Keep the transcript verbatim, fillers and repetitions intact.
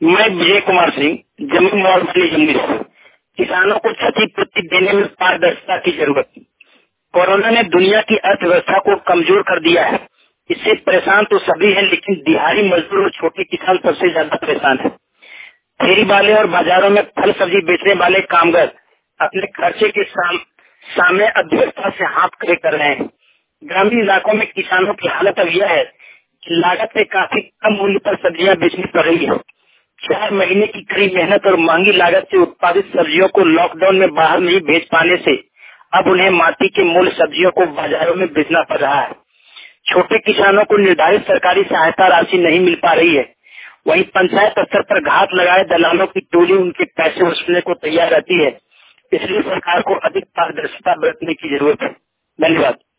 मैं विजय कुमार सिंह, जमीन मोबाइल जम्मू से। किसानों को क्षतिपूर्ति देने में पारदर्शिता की जरूरत। कोरोना ने दुनिया की अर्थव्यवस्था को कमजोर कर दिया है। इससे परेशान तो सभी हैं, लेकिन दिहाड़ी मजदूर और छोटे किसान सबसे ज्यादा परेशान है। फेरी वाले और बाजारों में फल सब्जी बेचने वाले कामगार अपने खर्चे के साम, सामने अव्यवस्था से हाथ खड़े कर रहे हैं। ग्रामीण इलाकों में किसानों की हालत अब यह है कि लागत से काफी कम मूल्य पर सब्जियां बेचनी पड़ रही है। चार महीने की कड़ी मेहनत और महंगी लागत से उत्पादित सब्जियों को लॉकडाउन में बाहर नहीं भेज पाने से अब उन्हें माटी के मूल सब्जियों को बाजारों में बेचना पड़ रहा है। छोटे किसानों को निर्धारित सरकारी सहायता राशि नहीं मिल पा रही है। वहीं पंचायत स्तर पर घात लगाए दलालों की टोली उनके पैसे वसूलने को तैयार रहती है। इसलिए सरकार को अधिक पारदर्शिता बरतने की जरूरत है। धन्यवाद।